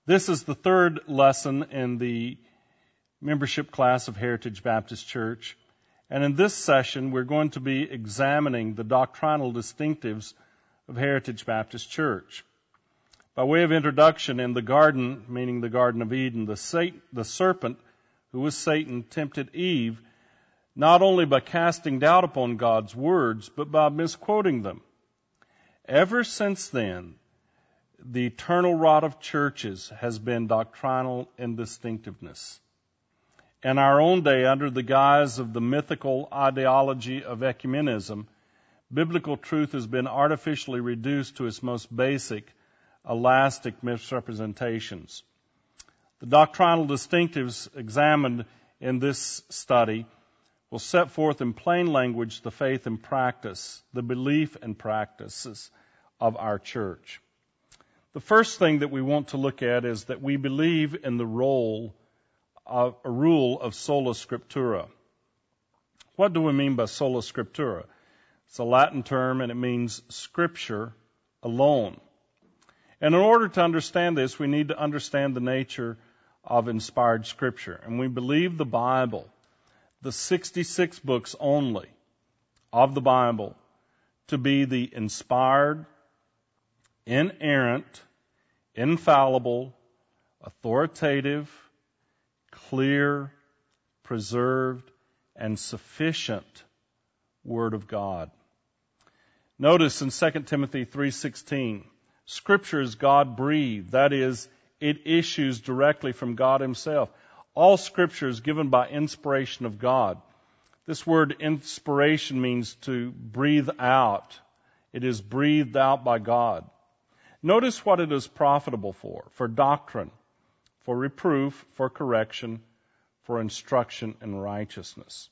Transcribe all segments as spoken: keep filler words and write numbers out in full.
This is the third lesson in the membership class of Heritage Baptist Church. And in this session, we're going to be examining the doctrinal distinctives of Heritage Baptist Church. By way of introduction, in the garden, meaning the Garden of Eden, the, Satan, the serpent, who was Satan, tempted Eve not only by casting doubt upon God's words, but by misquoting them. Ever since then, the eternal rod of churches has been doctrinal indistinctiveness. In our own day, under the guise of the mythical ideology of ecumenism, biblical truth has been artificially reduced to its most basic, elastic misrepresentations. The doctrinal distinctives examined in this study will set forth in plain language the faith and practice, the belief and practices of our church. The first thing that we want to look at is that we believe in the role of a rule of sola scriptura. What do we mean by sola scriptura? It's a Latin term and it means scripture alone. And in order to understand this, we need to understand the nature of inspired scripture. And we believe the Bible, the sixty-six books only of the Bible, to be the inspired, inerrant, infallible, authoritative, clear, preserved, and sufficient Word of God. Notice in Second Timothy three sixteen, Scripture is God-breathed. That is, it issues directly from God Himself. All Scripture is given by inspiration of God. This word inspiration means to breathe out. It is breathed out by God. Notice what it is profitable for, for doctrine, for reproof, for correction, for instruction in righteousness.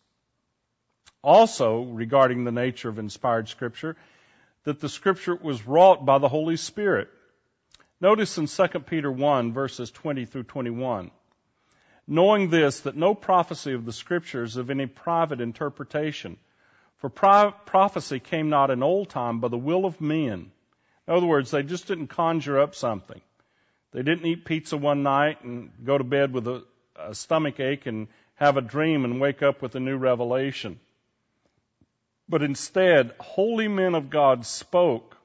Also, regarding the nature of inspired Scripture, that the Scripture was wrought by the Holy Spirit. Notice in Second Peter one, verses twenty through twenty-one, knowing this, that no prophecy of the Scriptures of any private interpretation, for pro- prophecy came not in old time by the will of men. In other words, they just didn't conjure up something. They didn't eat pizza one night and go to bed with a, a stomach ache and have a dream and wake up with a new revelation. But instead, holy men of God spoke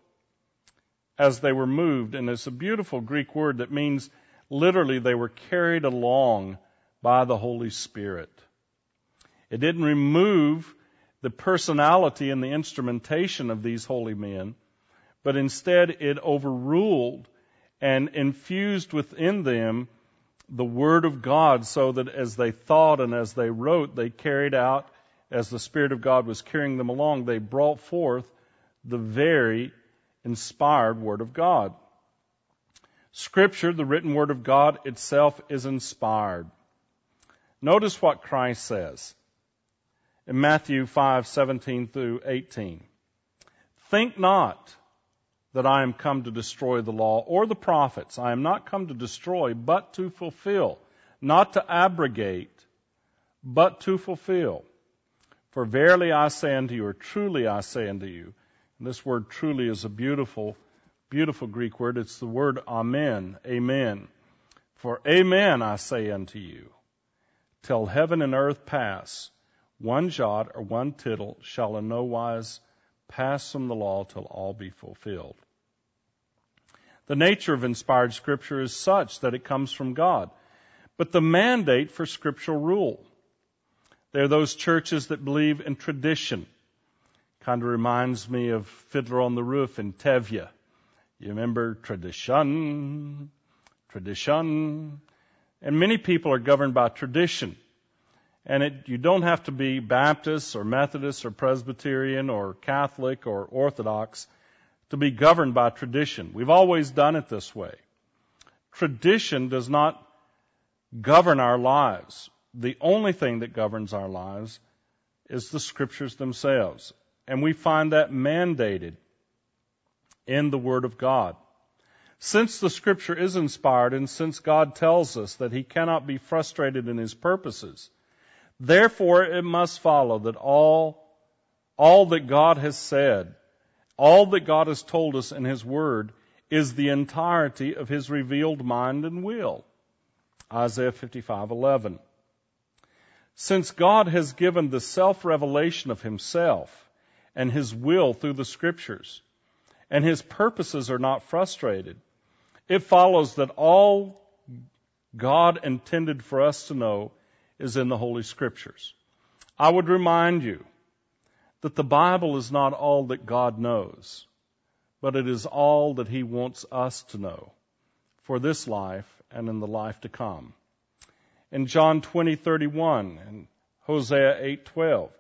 as they were moved. And it's a beautiful Greek word that means literally they were carried along by the Holy Spirit. It didn't remove the personality and the instrumentation of these holy men, but instead it overruled and infused within them the Word of God, so that as they thought and as they wrote, they carried out, as the Spirit of God was carrying them along, they brought forth the very inspired Word of God. Scripture, the written Word of God itself, is inspired. Notice what Christ says in Matthew five seventeen through eighteen. Think not that I am come to destroy the law or the prophets. I am not come to destroy, but to fulfill. Not to abrogate, but to fulfill. For verily I say unto you, or truly I say unto you, and this word truly is a beautiful, beautiful Greek word. It's the word amen, amen. For amen I say unto you, till heaven and earth pass, one jot or one tittle shall in no wise pass from the law till all be fulfilled. The nature of inspired Scripture is such that it comes from God. But the mandate for scriptural rule, there are those churches that believe in tradition. Kind of reminds me of Fiddler on the Roof in Tevye. You remember tradition, tradition. And many people are governed by tradition. And it, you don't have to be Baptist or Methodist or Presbyterian or Catholic or Orthodox to be governed by tradition. We've always done it this way. Tradition does not govern our lives. The only thing that governs our lives is the Scriptures themselves. And we find that mandated in the Word of God. Since the Scripture is inspired, and since God tells us that He cannot be frustrated in His purposes, therefore it must follow that all, all that God has said, all that God has told us in His Word, is the entirety of his revealed mind and will. Isaiah fifty-five eleven. Since God has given the self-revelation of himself and his will through the Scriptures, and his purposes are not frustrated, it follows that all God intended for us to know is in the Holy Scriptures. I would remind you that the Bible is not all that God knows, but it is all that he wants us to know for this life and in the life to come. In John twenty thirty-one and Hosea eight twelve.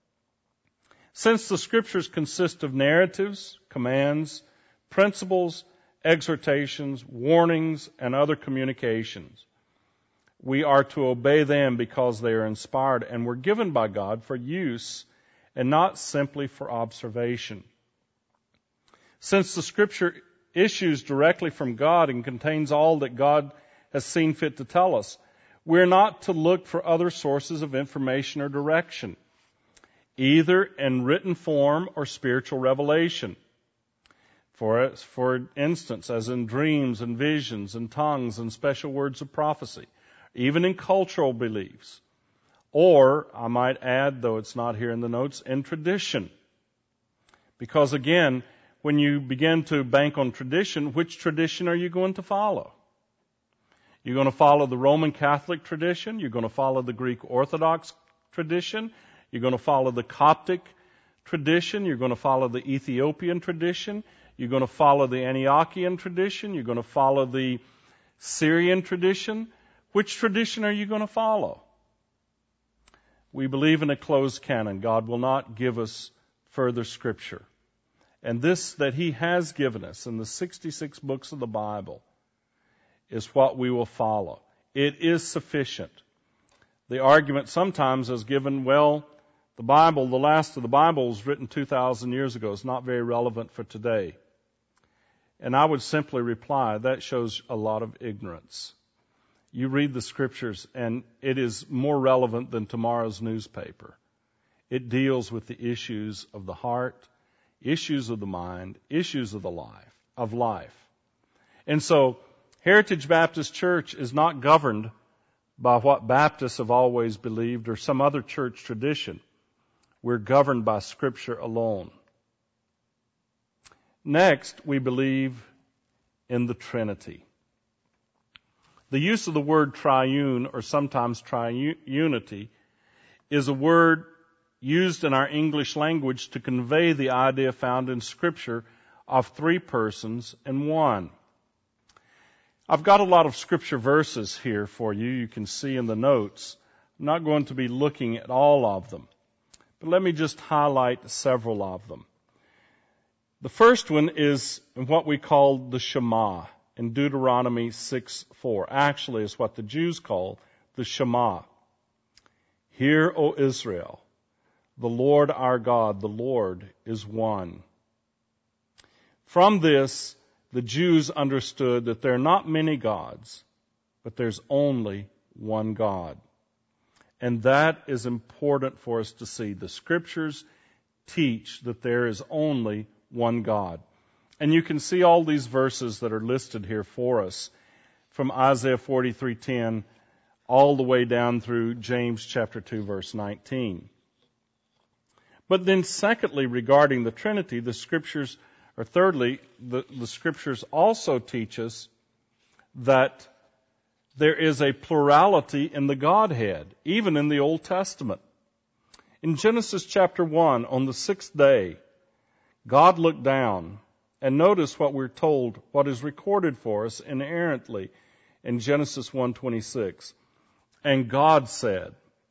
Since the Scriptures consist of narratives, commands, principles, exhortations, warnings, and other communications, we are to obey them because they are inspired and were given by God for use and not simply for observation. Since the Scripture issues directly from God and contains all that God has seen fit to tell us, we're not to look for other sources of information or direction, either in written form or spiritual revelation. For, for instance, as in dreams and visions and tongues and special words of prophecy, even in cultural beliefs. Or, I might add, though it's not here in the notes, in tradition. Because again, when you begin to bank on tradition, which tradition are you going to follow? You're going to follow the Roman Catholic tradition. You're going to follow the Greek Orthodox tradition. You're going to follow the Coptic tradition. You're going to follow the Ethiopian tradition. You're going to follow the Antiochian tradition. You're going to follow the Syrian tradition. Which tradition are you going to follow? We believe in a closed canon. God will not give us further Scripture. And this that he has given us in the sixty-six books of the Bible is what we will follow. It is sufficient. The argument sometimes is given, well, the Bible, the last of the Bible was written two thousand years ago. It's not very relevant for today. And I would simply reply, that shows a lot of ignorance. You read the Scriptures and it is more relevant than tomorrow's newspaper. It deals with the issues of the heart, issues of the mind, issues of the life, of life. And so, Heritage Baptist Church is not governed by what Baptists have always believed or some other church tradition. We're governed by Scripture alone. Next, we believe in the Trinity. The use of the word triune, or sometimes triunity, is a word used in our English language to convey the idea found in Scripture of three persons in one. I've got a lot of Scripture verses here for you. You can see in the notes. I'm not going to be looking at all of them, but let me just highlight several of them. The first one is what we call the Shema in Deuteronomy six four. Actually, it's what the Jews call the Shema. Hear, O Israel, the Lord our God, the Lord is one. From this, the Jews understood that there are not many gods, but there's only one God. And that is important for us to see. The Scriptures teach that there is only one God. And you can see all these verses that are listed here for us from Isaiah forty-three ten all the way down through James chapter two verse nineteen. But then secondly, regarding the Trinity, the Scriptures, or thirdly, the, the Scriptures also teach us that there is a plurality in the Godhead, even in the Old Testament. In Genesis chapter one, on the sixth day, God looked down, and notice what we're told, what is recorded for us inerrantly in Genesis one twenty-six. And God said,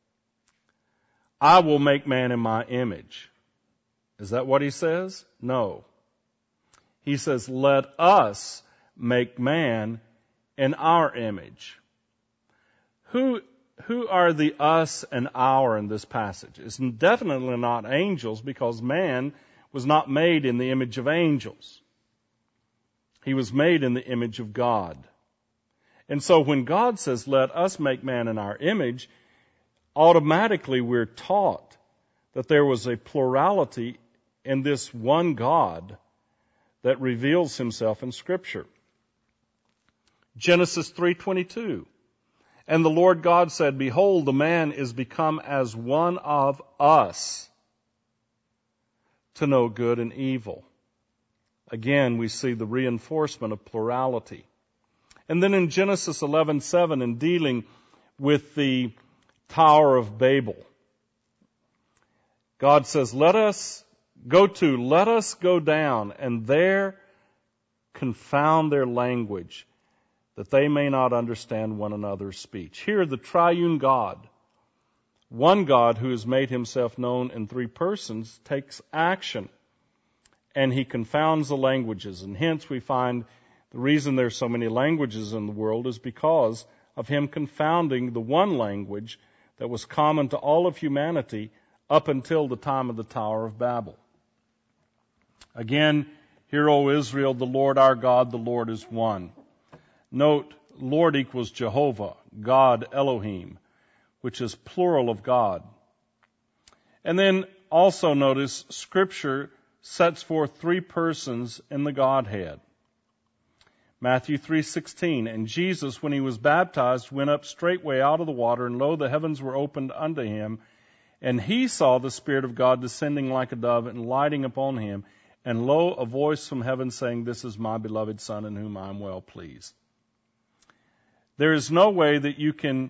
I will make man in my image. Is that what he says? No. He says, let us make man in our image. Who, who are the us and our in this passage? It's definitely not angels, because man was not made in the image of angels. He was made in the image of God. And so when God says, let us make man in our image, automatically we're taught that there was a plurality in this one God that reveals himself in Scripture. Genesis three twenty-two. And the Lord God said, Behold, the man is become as one of us to know good and evil. Again, we see the reinforcement of plurality. And then in Genesis eleven seven, in dealing with the Tower of Babel, God says, let us go to, let us go down, and there confound their language, that they may not understand one another's speech. Here, the triune God, one God who has made himself known in three persons, takes action, and he confounds the languages. And hence we find the reason there's so many languages in the world is because of him confounding the one language that was common to all of humanity up until the time of the Tower of Babel. Again, hear, O Israel, the Lord our God, the Lord is one. Note, Lord equals Jehovah, God, Elohim, which is plural of God. And then also notice Scripture sets forth three persons in the Godhead. Matthew three sixteen, and Jesus, when he was baptized, went up straightway out of the water, and lo, the heavens were opened unto him, and he saw the Spirit of God descending like a dove and lighting upon him, and lo, a voice from heaven saying, This is my beloved Son, in whom I am well pleased. There is no way that you can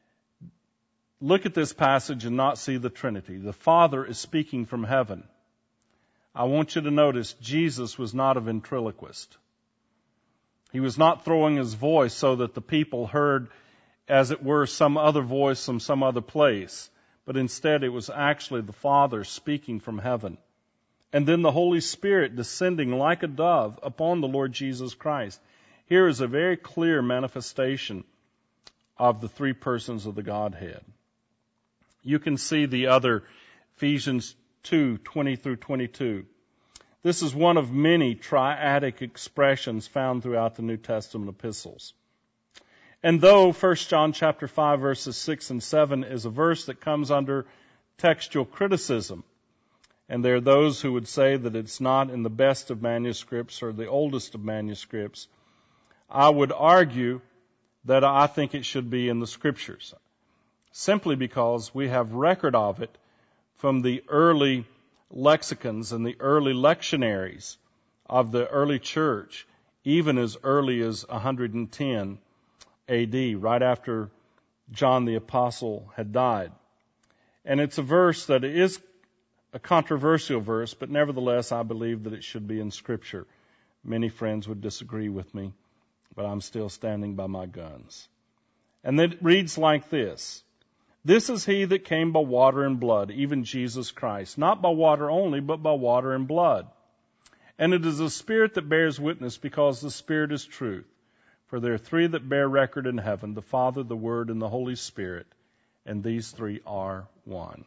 look at this passage and not see the Trinity. The Father is speaking from heaven. I want you to notice Jesus was not a ventriloquist. He was not throwing his voice so that the people heard, as it were, some other voice from some other place. But instead it was actually the Father speaking from heaven. And then the Holy Spirit descending like a dove upon the Lord Jesus Christ. Here is a very clear manifestation of the three persons of the Godhead. You can see the other, Ephesians two twenty through twenty-two. This is one of many triadic expressions found throughout the New Testament epistles. And though First John chapter five verses six and seven is a verse that comes under textual criticism, and there are those who would say that it's not in the best of manuscripts or the oldest of manuscripts, I would argue that I think it should be in the Scriptures, simply because we have record of it from the early lexicons and the early lectionaries of the early church, even as early as one hundred ten A D, right after John the Apostle had died. And it's a verse that is a controversial verse, but nevertheless I believe that it should be in Scripture. Many friends would disagree with me, but I'm still standing by my guns. And it reads like this. This is he that came by water and blood, even Jesus Christ. Not by water only, but by water and blood. And it is the Spirit that bears witness, because the Spirit is truth. For there are three that bear record in heaven, the Father, the Word, and the Holy Spirit. And these three are one.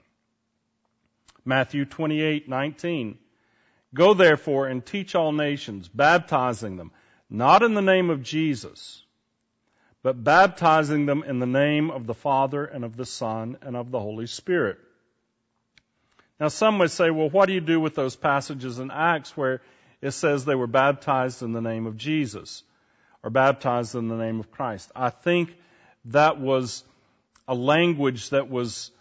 Matthew twenty-eight nineteen. Go therefore and teach all nations, baptizing them, not in the name of Jesus, but baptizing them in the name of the Father and of the Son and of the Holy Spirit. Now some would say, well, what do you do with those passages in Acts where it says they were baptized in the name of Jesus or baptized in the name of Christ? I think that was a language that was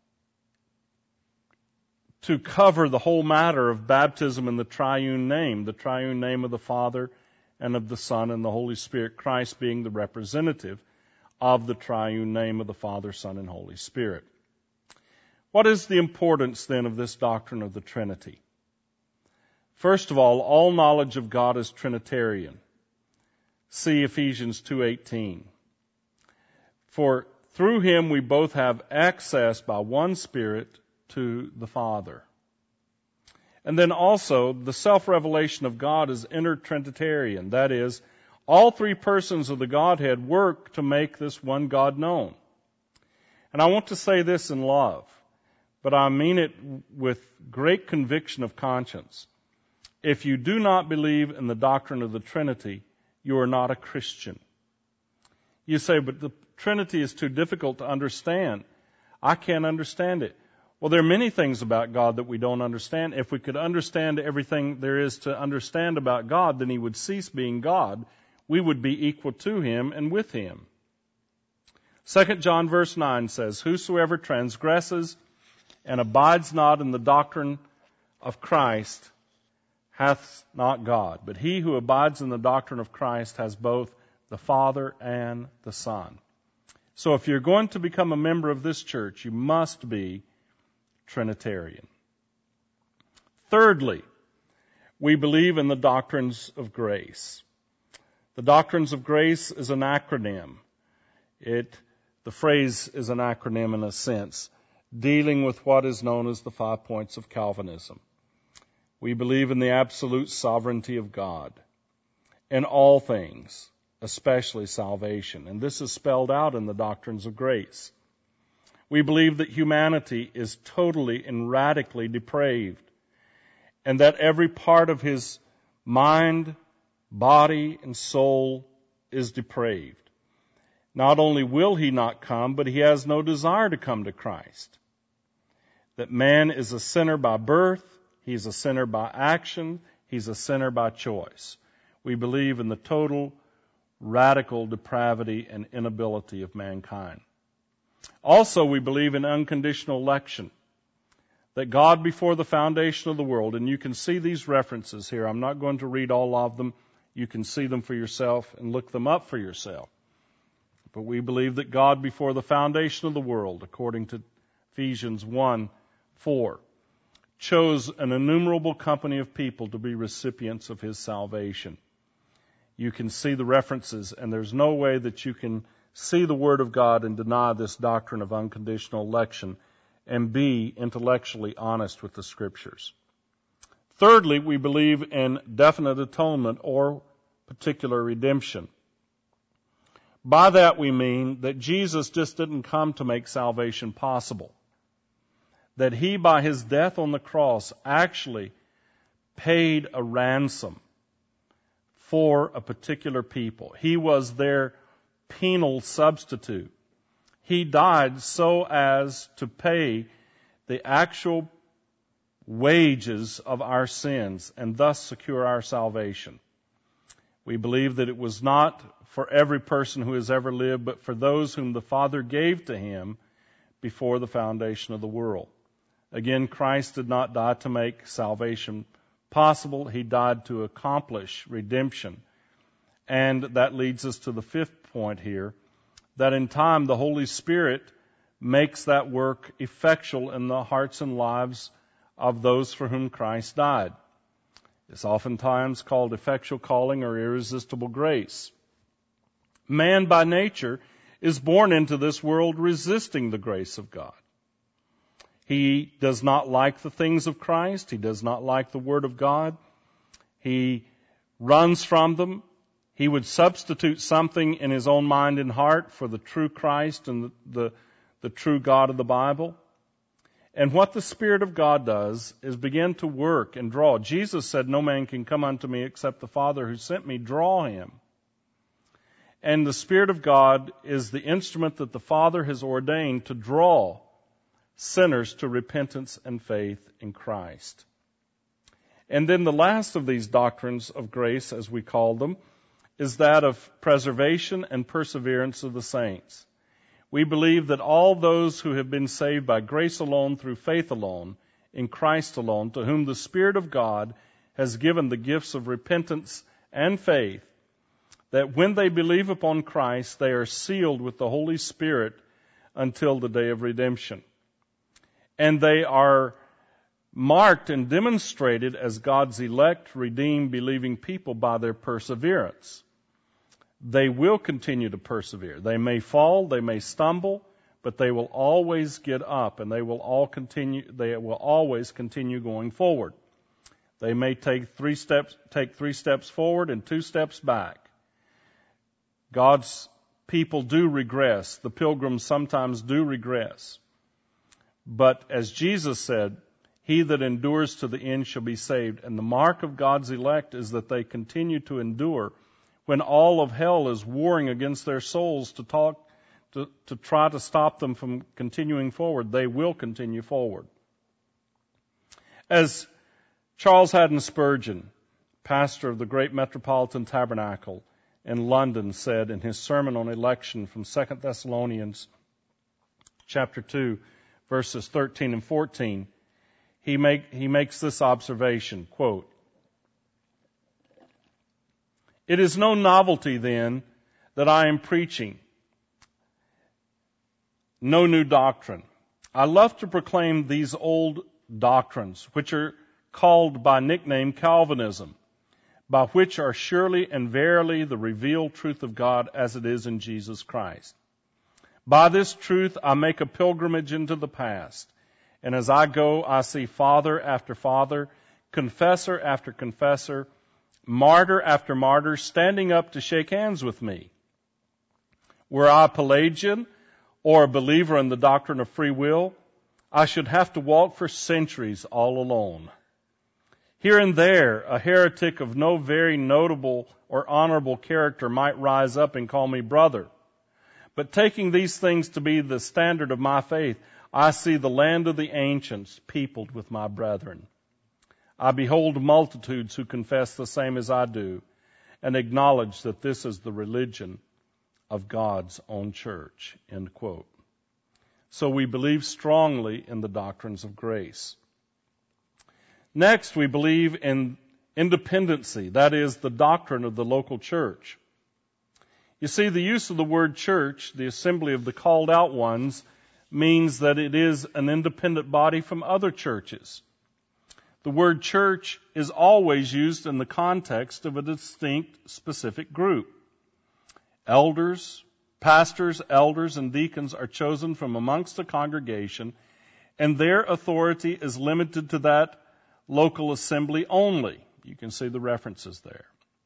to cover the whole matter of baptism in the triune name, the triune name of the Father and of the Son and the Holy Spirit, Christ being the representative of the triune name of the Father, Son, and Holy Spirit. What is the importance then of this doctrine of the Trinity? First of all, all knowledge of God is Trinitarian. See Ephesians two eighteen. For through him we both have access by one Spirit to the Father. And then also, the self-revelation of God is inter-Trinitarian. That is, all three persons of the Godhead work to make this one God known. And I want to say this in love, but I mean it with great conviction of conscience. If you do not believe in the doctrine of the Trinity, you are not a Christian. You say, but the Trinity is too difficult to understand. I can't understand it. Well, there are many things about God that we don't understand. If we could understand everything there is to understand about God, then he would cease being God. We would be equal to him and with him. Second John verse nine says, "Whosoever transgresses and abides not in the doctrine of Christ hath not God. But he who abides in the doctrine of Christ has both the Father and the Son." So if you're going to become a member of this church, you must be Trinitarian. Thirdly, we believe in the doctrines of grace. The doctrines of grace is an acronym. It, the phrase is an acronym in a sense, dealing with what is known as the five points of Calvinism. We believe in the absolute sovereignty of God in all things, especially salvation. And this is spelled out in the doctrines of grace. We believe that humanity is totally and radically depraved, and that every part of his mind, body, and soul is depraved. Not only will he not come, but he has no desire to come to Christ. That man is a sinner by birth, he's a sinner by action, he's a sinner by choice. We believe in the total, radical depravity and inability of mankind. Also, we believe in unconditional election. That God before the foundation of the world, and you can see these references here. I'm not going to read all of them. You can see them for yourself and look them up for yourself. But we believe that God before the foundation of the world, according to Ephesians one four, chose an innumerable company of people to be recipients of his salvation. You can see the references, and there's no way that you can see the Word of God and deny this doctrine of unconditional election and be intellectually honest with the Scriptures. Thirdly, we believe in definite atonement or particular redemption. By that we mean that Jesus just didn't come to make salvation possible. That he, by his death on the cross, actually paid a ransom for a particular people. He was their penal substitute. He died so as to pay the actual wages of our sins and thus secure our salvation. We believe that it was not for every person who has ever lived, but for those whom the Father gave to him before the foundation of the world. Again, Christ did not die to make salvation possible. He died to accomplish redemption. And that leads us to the fifth point here, that in time the Holy Spirit makes that work effectual in the hearts and lives of those for whom Christ died. It's oftentimes called effectual calling or irresistible grace. Man by nature is born into this world resisting the grace of God. He does not like the things of Christ. He does not like the Word of God. He runs from them. He would substitute something in his own mind and heart for the true Christ and the, the, the true God of the Bible. And what the Spirit of God does is begin to work and draw. Jesus said, "No man can come unto me except the Father who sent me draw him." And the Spirit of God is the instrument that the Father has ordained to draw sinners to repentance and faith in Christ. And then the last of these doctrines of grace, as we call them, is that of preservation and perseverance of the saints. We believe that all those who have been saved by grace alone, through faith alone, in Christ alone, to whom the Spirit of God has given the gifts of repentance and faith, that when they believe upon Christ, they are sealed with the Holy Spirit until the day of redemption. And they are marked and demonstrated as God's elect, redeemed, believing people by their perseverance. They will continue to persevere. They may fall, they may stumble, but they will always get up, and they will all continue. They will always continue going forward. They may take three steps, take three steps forward and two steps back. God's people do regress. The pilgrims sometimes do regress. But as Jesus said, "He that endures to the end shall be saved." And the mark of God's elect is that they continue to endure when all of hell is warring against their souls to talk, to, to try to stop them from continuing forward, they will continue forward. As Charles Haddon Spurgeon, pastor of the Great Metropolitan Tabernacle in London, said in his sermon on election from Second Thessalonians chapter two, verses thirteen and fourteen, he, make, he makes this observation, quote, "It is no novelty then that I am preaching, no new doctrine. I love to proclaim these old doctrines, which are called by nickname Calvinism, by which are surely and verily the revealed truth of God as it is in Jesus Christ. By this truth I make a pilgrimage into the past, and as I go I see father after father, confessor after confessor, martyr after martyr standing up to shake hands with me. Were I a Pelagian or a believer in the doctrine of free will, I should have to walk for centuries all alone. Here and there, a heretic of no very notable or honorable character might rise up and call me brother. But taking these things to be the standard of my faith, I see the land of the ancients peopled with my brethren. I behold multitudes who confess the same as I do, and acknowledge that this is the religion of God's own church." End quote. So we believe strongly in the doctrines of grace. Next, we believe in independency, that is, the doctrine of the local church. You see, the use of the word church, the assembly of the called out ones, means that it is an independent body from other churches. The word church is always used in the context of a distinct, specific group. Elders, pastors, elders, and deacons are chosen from amongst the congregation, and their authority is limited to that local assembly only. You can see the references there.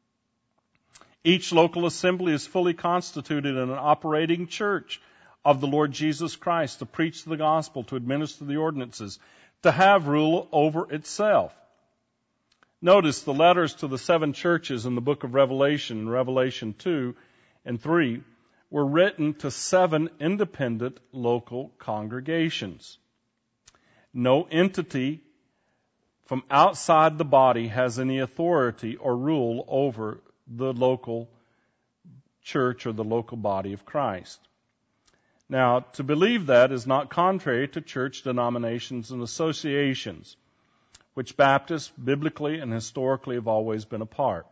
Each local assembly is fully constituted in an operating church of the Lord Jesus Christ to preach the gospel, to administer the ordinances, to have rule over itself. Notice the letters to the seven churches in the book of Revelation, Revelation two and three, were written to seven independent local congregations. No entity from outside the body has any authority or rule over the local church or the local body of Christ. Now, to believe that is not contrary to church denominations and associations, which Baptists, biblically and historically, have always been a part.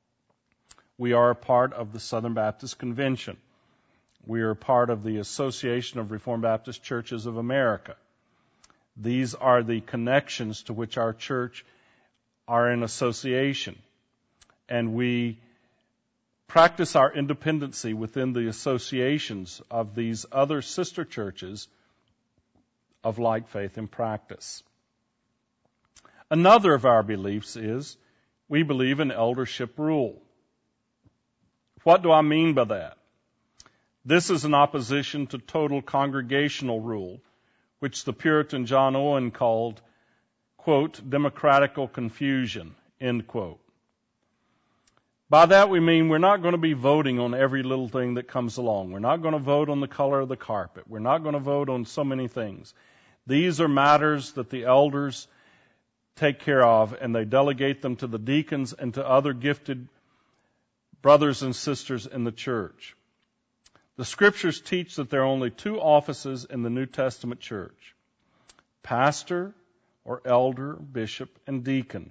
We are a part of the Southern Baptist Convention. We are a part of the Association of Reformed Baptist Churches of America. These are the connections to which our church are in association. And we practice our independency within the associations of these other sister churches of like faith and practice. Another of our beliefs is we believe in eldership rule. What do I mean by that? This is in opposition to total congregational rule, which the Puritan John Owen called, quote, democratical confusion, end quote. By that we mean we're not going to be voting on every little thing that comes along. We're not going to vote on the color of the carpet. We're not going to vote on so many things. These are matters that the elders take care of, and they delegate them to the deacons and to other gifted brothers and sisters in the church. The Scriptures teach that there are only two offices in the New Testament church: pastor or elder, bishop, and deacon.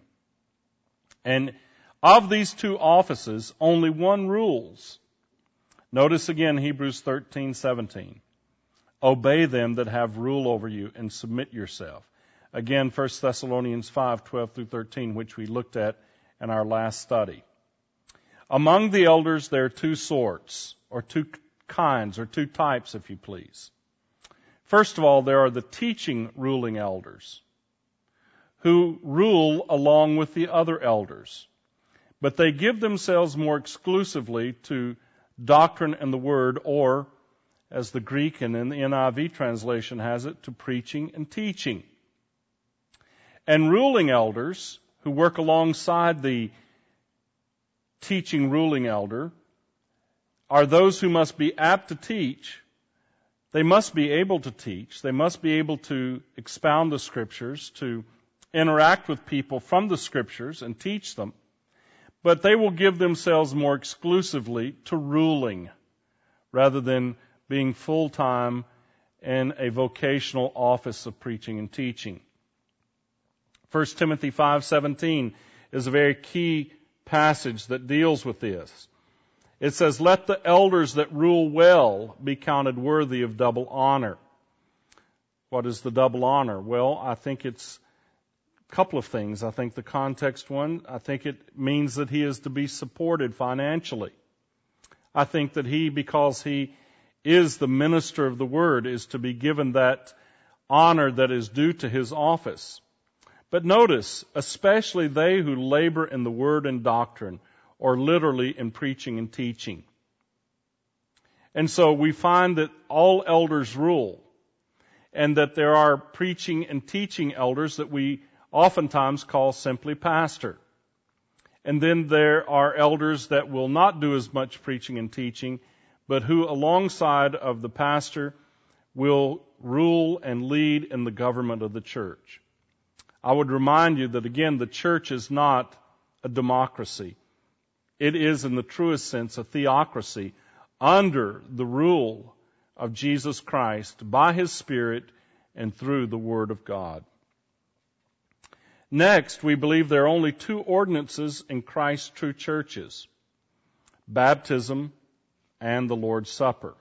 And of these two offices, only one rules. Notice again Hebrews thirteen seventeen. Obey them that have rule over you and submit yourself. Again, First Thessalonians five twelve through thirteen, which we looked at in our last study. Among the elders there are two sorts, or two kinds, or two types, if you please. First of all, there are the teaching ruling elders, who rule along with the other elders. But they give themselves more exclusively to doctrine and the word, or, as the Greek and in the N I V translation has it, to preaching and teaching. And ruling elders, who work alongside the teaching ruling elder, are those who must be apt to teach, They must be able to teach. They must be able to expound the Scriptures, to interact with people from the Scriptures and teach them. But they will give themselves more exclusively to ruling rather than being full-time in a vocational office of preaching and teaching. First Timothy five seventeen is a very key passage that deals with this. It says, "Let the elders that rule well be counted worthy of double honor." What is the double honor? Well, I think it's a couple of things. I think the context one, I think it means that he is to be supported financially. I think that he, because he is the minister of the word, is to be given that honor that is due to his office. But notice, especially they who labor in the word and doctrine, or literally in preaching and teaching. And so we find that all elders rule, and that there are preaching and teaching elders that we oftentimes call simply pastor. And then there are elders that will not do as much preaching and teaching, but who alongside of the pastor will rule and lead in the government of the church. I would remind you that, again, the church is not a democracy. It is, in the truest sense, a theocracy under the rule of Jesus Christ by His Spirit and through the Word of God. Next, we believe there are only two ordinances in Christ's true churches: baptism and the Lord's Supper.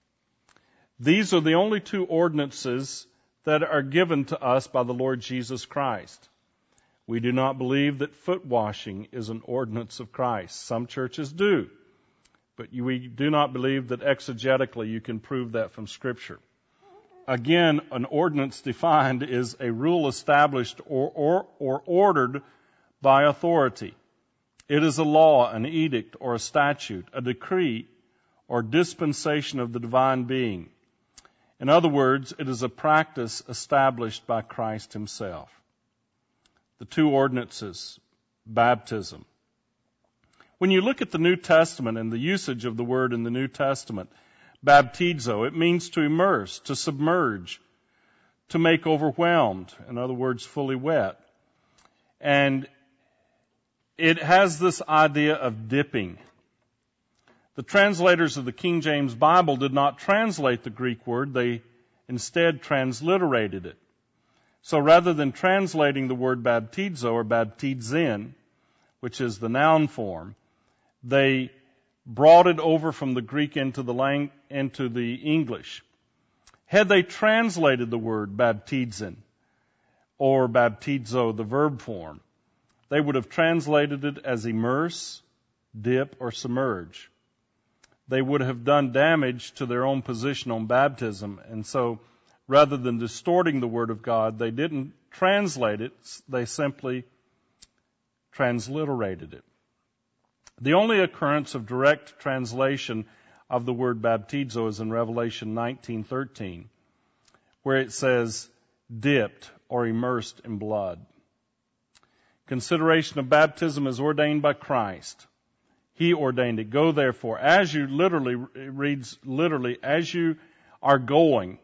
These are the only two ordinances that are given to us by the Lord Jesus Christ. We do not believe that foot washing is an ordinance of Christ. Some churches do, but we do not believe that exegetically you can prove that from Scripture. Again, an ordinance defined is a rule established or, or, or ordered by authority. It is a law, an edict, or a statute, a decree, or dispensation of the divine being. In other words, it is a practice established by Christ Himself. The two ordinances, baptism. When you look at the New Testament and the usage of the word in the New Testament, baptizo, it means to immerse, to submerge, to make overwhelmed. In other words, fully wet. And it has this idea of dipping. The translators of the King James Bible did not translate the Greek word. They instead transliterated it. So rather than translating the word baptizo or baptizen, which is the noun form, they brought it over from the Greek into the lang- into the English. Had they translated the word baptizen or baptizo, the verb form, they would have translated it as immerse, dip, or submerge. They would have done damage to their own position on baptism, and so rather than distorting the Word of God, they didn't translate it, they simply transliterated it. The only occurrence of direct translation of the word baptizo is in Revelation nineteen thirteen, where it says, dipped or immersed in blood. Consideration of baptism is ordained by Christ. He ordained it. Go therefore, as you literally, it reads literally, as you are going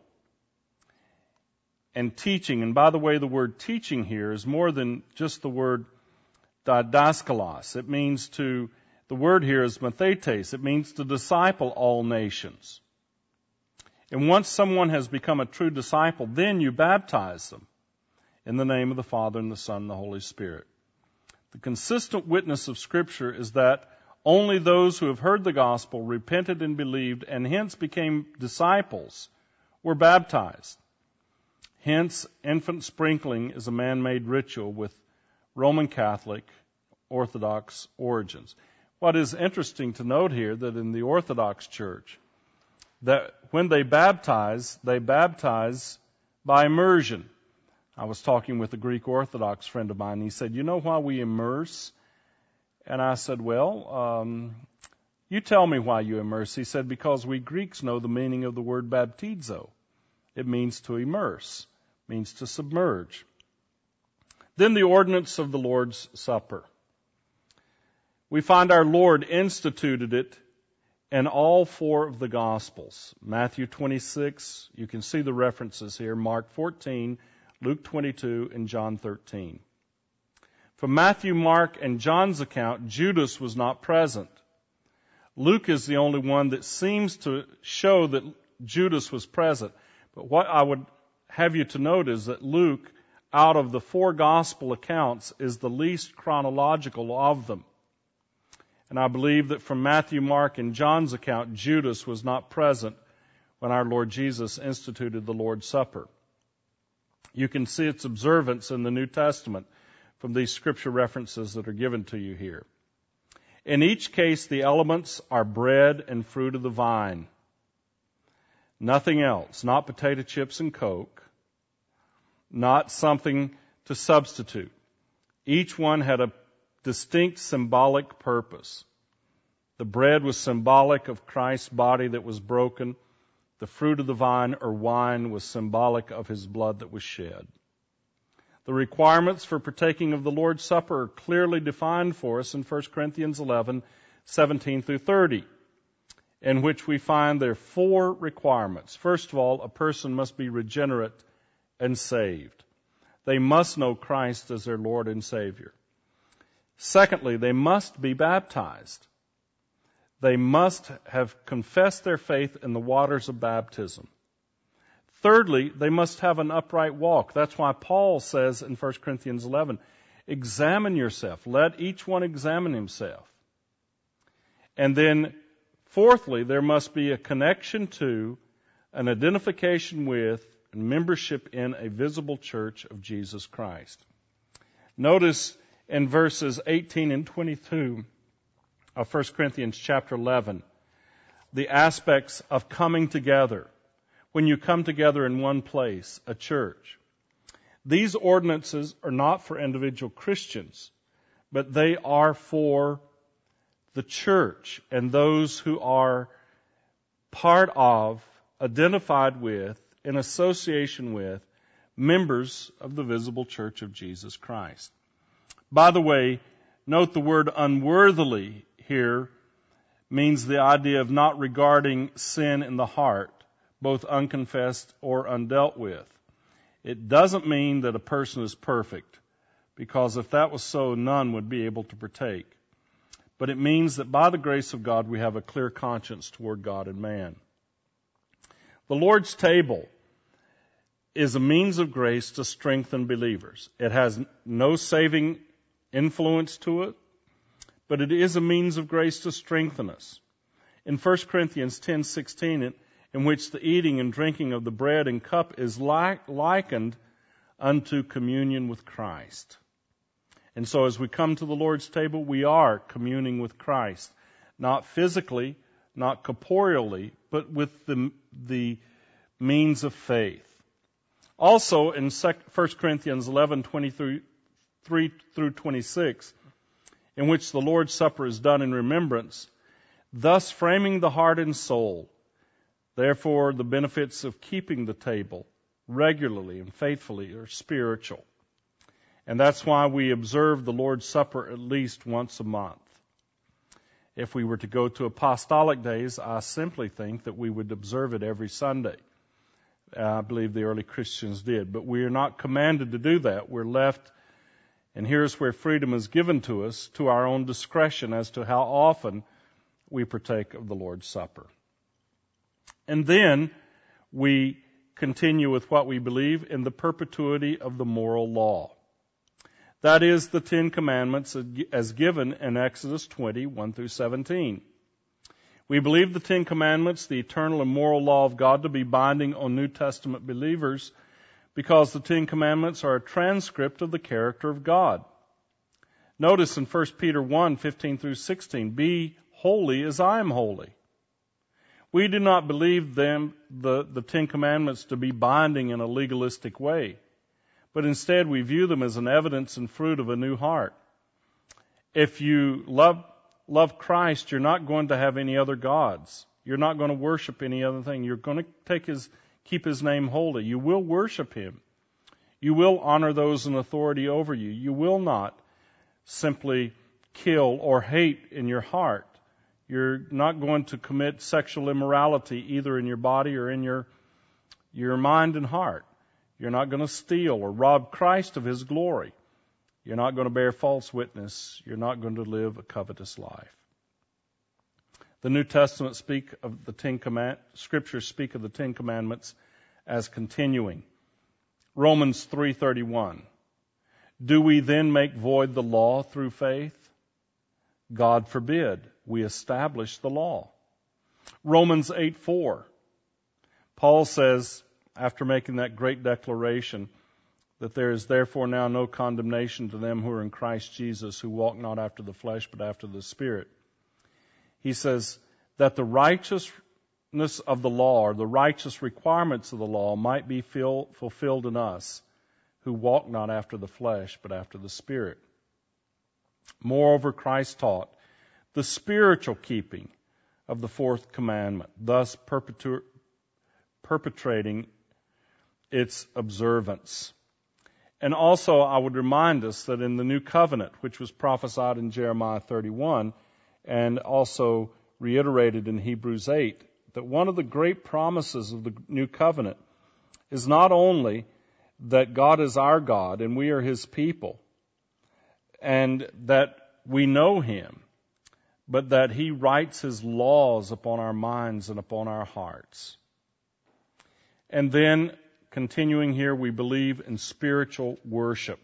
and teaching. And by the way, the word teaching here is more than just the word didaskalos. It means to, the word here is mathetes. It means to disciple all nations. And once someone has become a true disciple, then you baptize them in the name of the Father and the Son and the Holy Spirit. The consistent witness of Scripture is that only those who have heard the gospel, repented and believed, and hence became disciples, were baptized. Hence, infant sprinkling is a man-made ritual with Roman Catholic, Orthodox origins. What is interesting to note here, that in the Orthodox Church, that when they baptize, they baptize by immersion. I was talking with a Greek Orthodox friend of mine, and he said, you know why we immerse? And I said, well, um, you tell me why you immerse. He said, because we Greeks know the meaning of the word baptizo. It means to immerse, means to submerge. Then the ordinance of the Lord's Supper. We find our Lord instituted it and all four of the Gospels. Matthew twenty-six, you can see the references here, Mark fourteen, Luke twenty-two, and John thirteen. From Matthew, Mark, and John's account, Judas was not present. Luke is the only one that seems to show that Judas was present. But what I would have you to note is that Luke, out of the four gospel accounts, is the least chronological of them. And I believe that from Matthew, Mark, and John's account, Judas was not present when our Lord Jesus instituted the Lord's Supper. You can see its observance in the New Testament from these scripture references that are given to you here. In each case, the elements are bread and fruit of the vine. Nothing else. Not potato chips and Coke. Not something to substitute. Each one had a distinct symbolic purpose. The bread was symbolic of Christ's body that was broken. The fruit of the vine or wine was symbolic of his blood that was shed. The requirements for partaking of the Lord's Supper are clearly defined for us in First Corinthians eleven, seventeen through thirty, in which we find there are four requirements. First of all, a person must be regenerate and saved. They must know Christ as their Lord and Savior. Secondly, they must be baptized. They must have confessed their faith in the waters of baptism. Thirdly, they must have an upright walk. That's why Paul says in First Corinthians eleven, examine yourself. Let each one examine himself. And then, fourthly, there must be a connection to, an identification with, and membership in a visible church of Jesus Christ. Notice in verses eighteen and twenty-two of First Corinthians chapter eleven, the aspects of coming together. When you come together in one place, a church. These ordinances are not for individual Christians, but they are for the church and those who are part of, identified with, in association with, members of the visible church of Jesus Christ. By the way, note the word unworthily here means the idea of not regarding sin in the heart, both unconfessed or undealt with. It doesn't mean that a person is perfect, because if that was so, none would be able to partake. But it means that by the grace of God, we have a clear conscience toward God and man. The Lord's table is a means of grace to strengthen believers. It has no saving influence to it, but it is a means of grace to strengthen us. In First Corinthians ten sixteen, it in which the eating and drinking of the bread and cup is like, likened unto communion with Christ. And so as we come to the Lord's table, we are communing with Christ, not physically, not corporeally, but with the, the means of faith. Also in First Corinthians eleven, twenty-three through twenty-six, in which the Lord's Supper is done in remembrance, thus framing the heart and soul. Therefore, the benefits of keeping the table regularly and faithfully are spiritual. And that's why we observe the Lord's Supper at least once a month. If we were to go to apostolic days, I simply think that we would observe it every Sunday. I believe the early Christians did. But we are not commanded to do that. We're left, and here's where freedom is given to us, to our own discretion as to how often we partake of the Lord's Supper. And then we continue with what we believe in the perpetuity of the moral law. That is the Ten Commandments as given in Exodus twenty, one through seventeen. We believe the Ten Commandments, the eternal and moral law of God, to be binding on New Testament believers because the Ten Commandments are a transcript of the character of God. Notice in First Peter one, fifteen through sixteen, be holy as I am holy. We do not believe them, the, the Ten Commandments, to be binding in a legalistic way, but instead we view them as an evidence and fruit of a new heart. If you love, love Christ, you're not going to have any other gods. You're not going to worship any other thing. You're going to take his, keep his name holy. You will worship him. You will honor those in authority over you. You will not simply kill or hate in your heart. You're not going to commit sexual immorality either in your body or in your, your mind and heart. You're not going to steal or rob Christ of His glory. You're not going to bear false witness. You're not going to live a covetous life. The New Testament speak of the Ten Command, Scriptures speak of the Ten Commandments as continuing. Romans three thirty-one. Do we then make void the law through faith? God forbid. We establish the law. Romans eight four. Paul says, after making that great declaration, that there is therefore now no condemnation to them who are in Christ Jesus, who walk not after the flesh, but after the Spirit. He says that the righteousness of the law, or the righteous requirements of the law, might be feel, fulfilled in us, who walk not after the flesh, but after the Spirit. Moreover, Christ taught the spiritual keeping of the fourth commandment, thus perpetu- perpetrating its observance. And also, I would remind us that in the New Covenant, which was prophesied in Jeremiah thirty-one, and also reiterated in Hebrews eight, that one of the great promises of the New Covenant is not only that God is our God and we are His people, and that we know Him, but that He writes His laws upon our minds and upon our hearts. And then, continuing here, we believe in spiritual worship.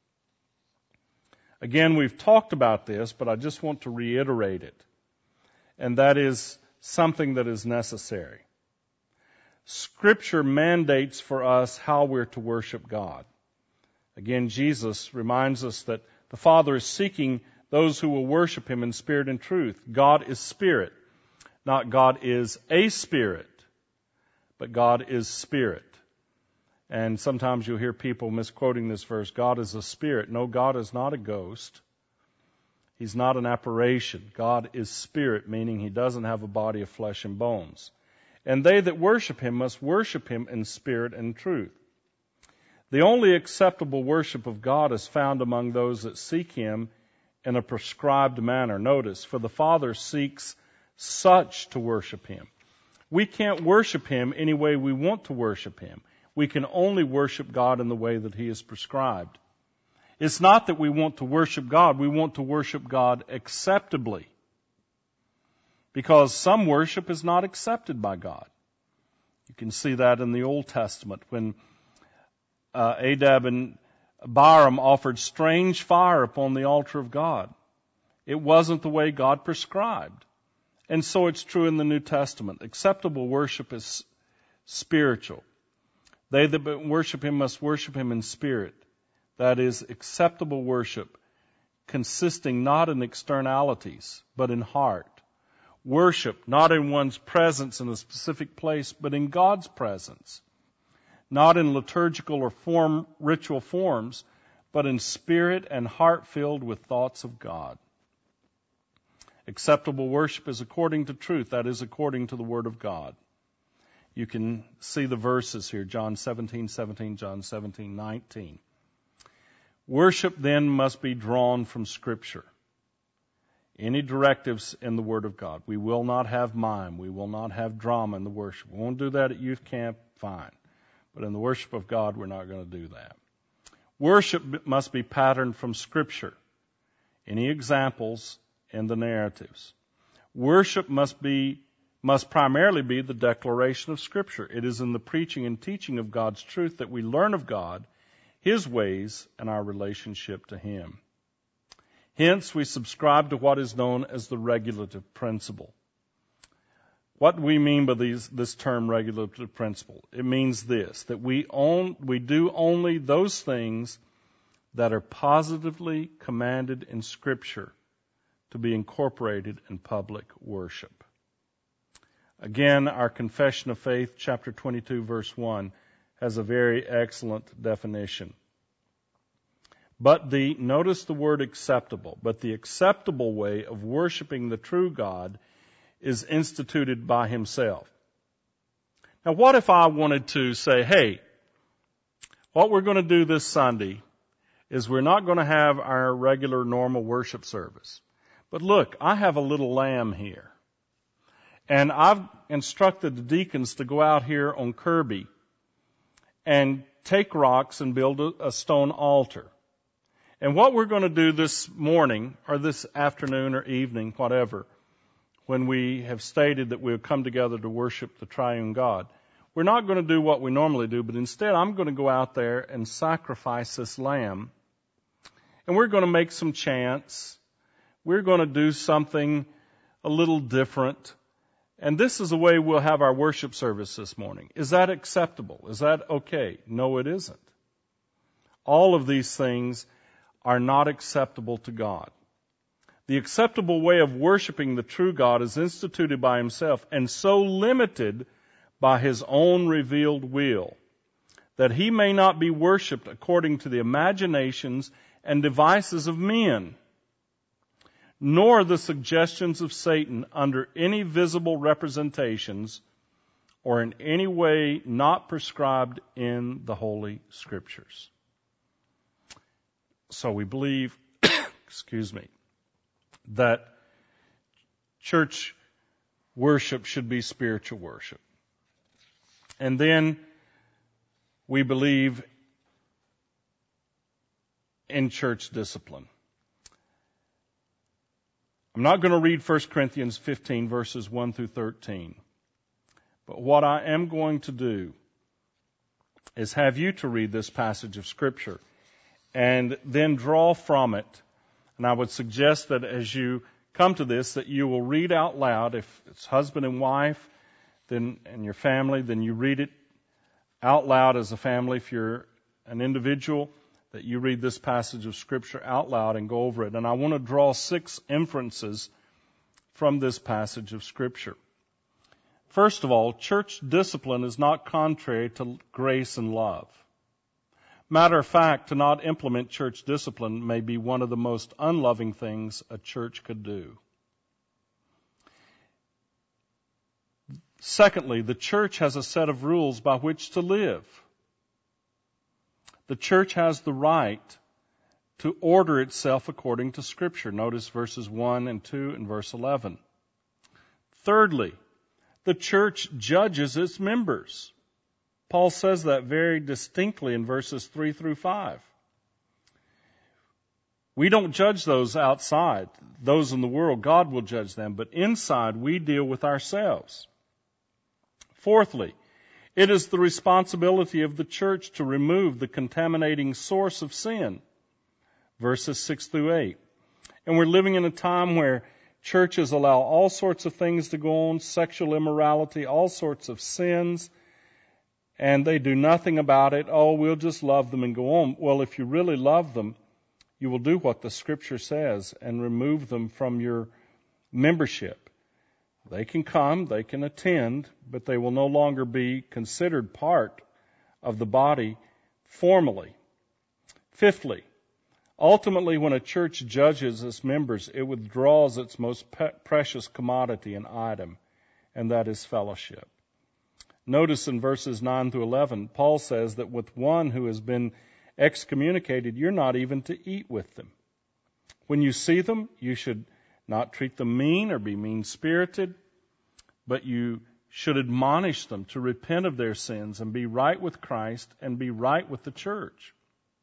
Again, we've talked about this, but I just want to reiterate it. And that is something that is necessary. Scripture mandates for us how we're to worship God. Again, Jesus reminds us that the Father is seeking those who will worship Him in spirit and truth. God is spirit, not God is a spirit, but God is spirit. And sometimes you'll hear people misquoting this verse, God is a spirit. No, God is not a ghost. He's not an apparition. God is spirit, meaning He doesn't have a body of flesh and bones. And they that worship Him must worship Him in spirit and truth. The only acceptable worship of God is found among those that seek Him in a prescribed manner. Notice, for the Father seeks such to worship Him. We can't worship Him any way we want to worship Him. We can only worship God in the way that He has prescribed. It's not that we want to worship God. We want to worship God acceptably. Because some worship is not accepted by God. You can see that in the Old Testament when uh, Adab and Abiram offered strange fire upon the altar of God. It wasn't the way God prescribed. And so it's true in the New Testament. Acceptable worship is spiritual. They that worship Him must worship Him in spirit. That is, acceptable worship consisting not in externalities, but in heart. Worship not in one's presence in a specific place, but in God's presence. Not in liturgical or form, ritual forms, but in spirit and heart filled with thoughts of God. Acceptable worship is according to truth, that is, according to the Word of God. You can see the verses here, John seventeen seventeen, John seventeen nineteen. Worship then must be drawn from Scripture. Any directives in the Word of God. We will not have mime. We will not have drama in the worship. We won't do that at youth camp, fine. But in the worship of God, we're not going to do that. Worship must be patterned from Scripture. Any examples in the narratives. Worship must be must primarily be the declaration of Scripture. It is in the preaching and teaching of God's truth that we learn of God, His ways, and our relationship to Him. Hence, we subscribe to what is known as the regulative principle. What do we mean by these, this term regulative principle? It means this, that we, own, we do only those things that are positively commanded in Scripture to be incorporated in public worship. Again, our Confession of Faith, chapter twenty-two, verse one, has a very excellent definition. But the, notice the word acceptable, but the acceptable way of worshiping the true God is instituted by Himself. Now, what if I wanted to say, hey, what we're going to do this Sunday is we're not going to have our regular normal worship service. But look, I have a little lamb here. And I've instructed the deacons to go out here on Kirby and take rocks and build a, a stone altar. And what we're going to do this morning, or this afternoon or evening, whatever, when we have stated that we'll come together to worship the triune God, we're not going to do what we normally do, but instead I'm going to go out there and sacrifice this lamb. And we're going to make some chants. We're going to do something a little different. And this is the way we'll have our worship service this morning. Is that acceptable? Is that okay? No, it isn't. All of these things are not acceptable to God. The acceptable way of worshiping the true God is instituted by Himself and so limited by His own revealed will that He may not be worshiped according to the imaginations and devices of men, nor the suggestions of Satan under any visible representations or in any way not prescribed in the Holy Scriptures. So we believe, excuse me, that church worship should be spiritual worship. And then we believe in church discipline. I'm not going to read First Corinthians fifteen, verses one through thirteen. But what I am going to do is have you to read this passage of Scripture and then draw from it. And I would suggest that as you come to this, that you will read out loud. If it's husband and wife, then and your family, then you read it out loud as a family. If you're an individual, that you read this passage of Scripture out loud and go over it. And I want to draw six inferences from this passage of Scripture. First of all, church discipline is not contrary to grace and love. Matter of fact, to not implement church discipline may be one of the most unloving things a church could do. Secondly, the church has a set of rules by which to live. The church has the right to order itself according to Scripture. Notice verses one and two and verse eleven. Thirdly, the church judges its members. Paul says that very distinctly in verses three through five. We don't judge those outside, those in the world. God will judge them. But inside, we deal with ourselves. Fourthly, it is the responsibility of the church to remove the contaminating source of sin. Verses six through eight. And we're living in a time where churches allow all sorts of things to go on, sexual immorality, all sorts of sins, and they do nothing about it. Oh, we'll just love them and go on. Well, if you really love them, you will do what the Scripture says and remove them from your membership. They can come, they can attend, but they will no longer be considered part of the body formally. Fifthly, ultimately, when a church judges its members, it withdraws its most pe- precious commodity and item, and that is fellowship. Notice in verses nine through eleven, Paul says that with one who has been excommunicated, you're not even to eat with them. When you see them, you should not treat them mean or be mean-spirited, but you should admonish them to repent of their sins and be right with Christ and be right with the church.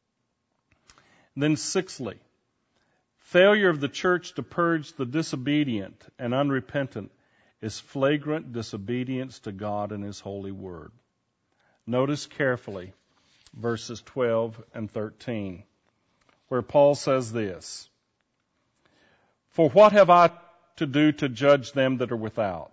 Then sixthly, failure of the church to purge the disobedient and unrepentant is flagrant disobedience to God and His holy word. Notice carefully verses twelve and thirteen, where Paul says this, "For what have I to do to judge them that are without?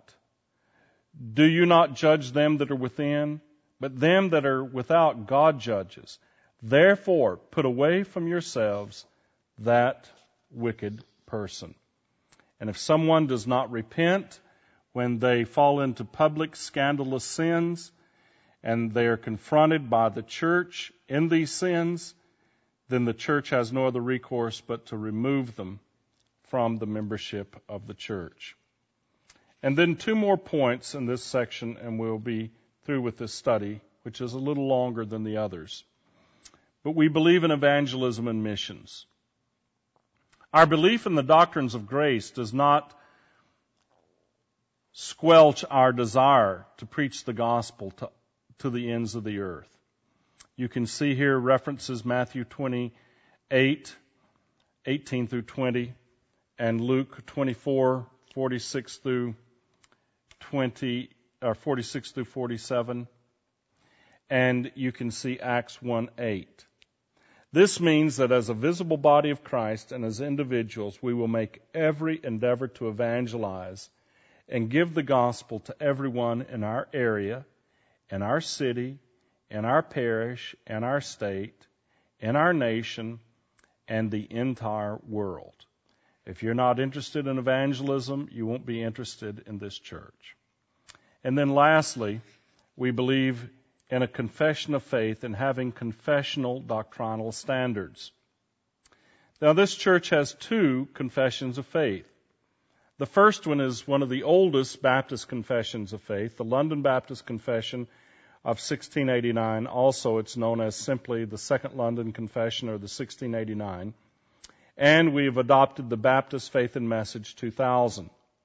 Do you not judge them that are within? But them that are without God judges. Therefore, put away from yourselves that wicked person." And if someone does not repent when they fall into public scandalous sins and they are confronted by the church in these sins, then the church has no other recourse but to remove them from the membership of the church. And then two more points in this section, and we'll be through with this study, which is a little longer than the others. But we believe in evangelism and missions. Our belief in the doctrines of grace does not squelch our desire to preach the gospel to, to the ends of the earth. You can see here references Matthew twenty-eight, eighteen through twenty, and Luke twenty-four, forty-six through twenty, or forty-six through forty-seven. And you can see Acts one eight. This means that as a visible body of Christ and as individuals, we will make every endeavor to evangelize and give the gospel to everyone in our area, in our city, in our parish, in our state, in our nation, and the entire world. If you're not interested in evangelism, you won't be interested in this church. And then lastly, we believe in a confession of faith and having confessional doctrinal standards. Now, this church has two confessions of faith. The first one is one of the oldest Baptist confessions of faith, the London Baptist Confession of sixteen eighty-nine. Also, it's known as simply the Second London Confession or the sixteen eighty-nine. And we've adopted the Baptist Faith and Message two thousand.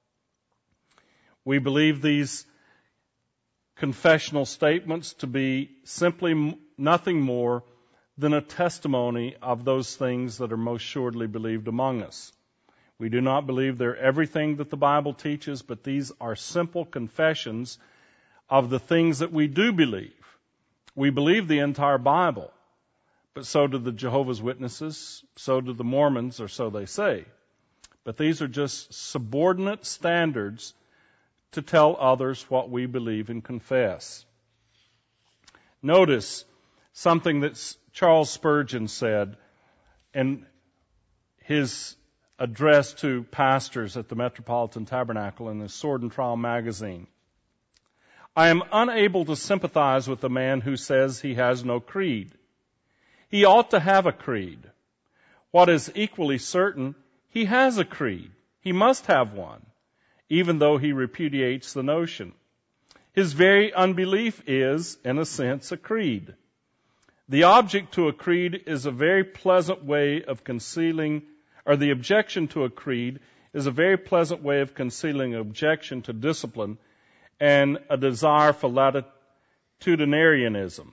We believe these confessional statements to be simply nothing more than a testimony of those things that are most surely believed among us. We do not believe they're everything that the Bible teaches, but these are simple confessions of the things that we do believe. We believe the entire Bible, but so do the Jehovah's Witnesses, so do the Mormons, or so they say. But these are just subordinate standards to tell others what we believe and confess. Notice something that Charles Spurgeon said in his address to pastors at the Metropolitan Tabernacle in the Sword and Trowel magazine. I am unable to sympathize with the man who says he has no creed. He ought to have a creed. What is equally certain, he has a creed. He must have one, even though he repudiates the notion. His very unbelief is, in a sense, a creed. The object to a creed is a very pleasant way of concealing, or the objection to a creed is a very pleasant way of concealing objection to discipline and a desire for latitudinarianism.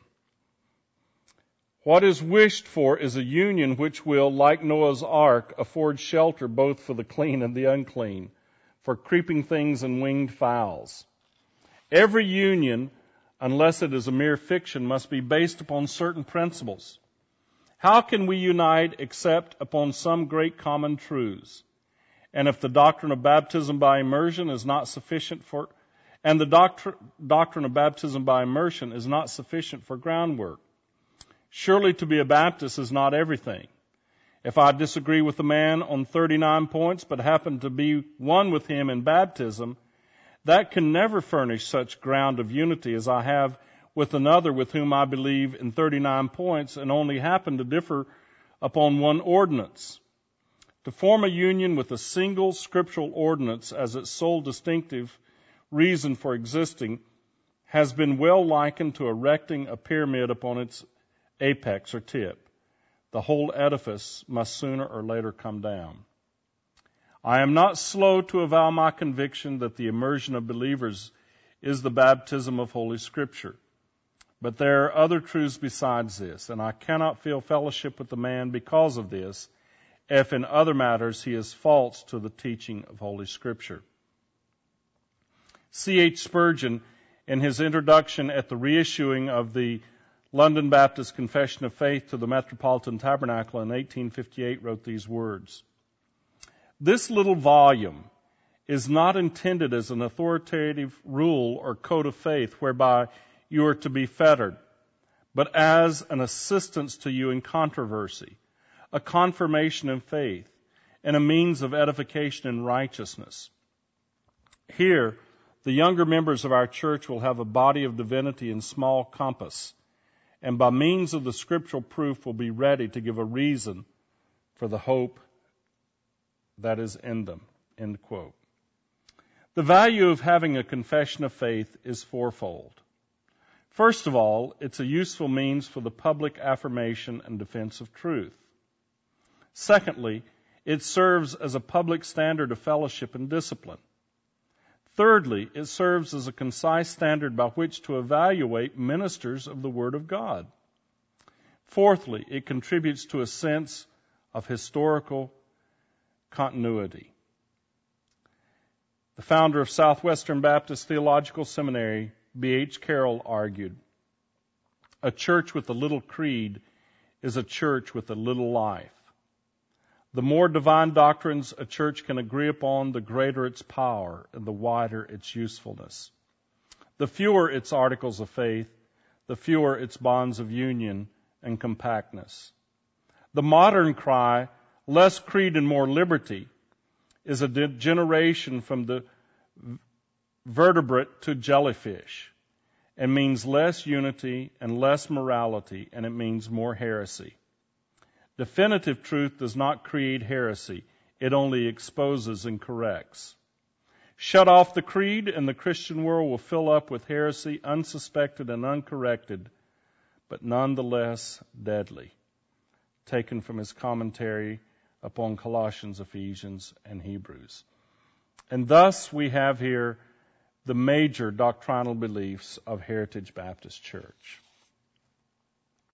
What is wished for is a union which will, like Noah's ark, afford shelter both for the clean and the unclean, for creeping things and winged fowls. Every union, unless it is a mere fiction, must be based upon certain principles. How can we unite except upon some great common truths? And if the doctrine of baptism by immersion is not sufficient for, and the doctr- doctrine of baptism by immersion is not sufficient for groundwork, surely to be a Baptist is not everything. If I disagree with a man on thirty-nine points, but happen to be one with him in baptism, that can never furnish such ground of unity as I have with another with whom I believe in thirty-nine points and only happen to differ upon one ordinance. To form a union with a single scriptural ordinance as its sole distinctive reason for existing has been well likened to erecting a pyramid upon its apex or tip. The whole edifice must sooner or later come down. I am not slow to avow my conviction that the immersion of believers is the baptism of Holy Scripture. But there are other truths besides this, and I cannot feel fellowship with the man because of this, if in other matters he is false to the teaching of Holy Scripture. C H Spurgeon, in his introduction at the reissuing of the London Baptist Confession of Faith to the Metropolitan Tabernacle in eighteen fifty-eight, wrote these words. This little volume is not intended as an authoritative rule or code of faith whereby you are to be fettered, but as an assistance to you in controversy, a confirmation in faith, and a means of edification in righteousness. Here, the younger members of our church will have a body of divinity in small compass, and by means of the scriptural proof will be ready to give a reason for the hope that is in them. End quote. The value of having a confession of faith is fourfold. First of all, it's a useful means for the public affirmation and defense of truth. Secondly, it serves as a public standard of fellowship and discipline. Thirdly, it serves as a concise standard by which to evaluate ministers of the Word of God. Fourthly, it contributes to a sense of historical continuity. The founder of Southwestern Baptist Theological Seminary, B H Carroll, argued, "A church with a little creed is a church with a little life. The more divine doctrines a church can agree upon, the greater its power and the wider its usefulness. The fewer its articles of faith, the fewer its bonds of union and compactness. The modern cry, less creed and more liberty, is a degeneration from the vertebrate to jellyfish, and means less unity and less morality, and it means more heresy. Definitive truth does not create heresy. It only exposes and corrects. Shut off the creed, and the Christian world will fill up with heresy, unsuspected and uncorrected, but nonetheless deadly." Taken from his commentary upon Colossians, Ephesians, and Hebrews. And thus we have here the major doctrinal beliefs of Heritage Baptist Church.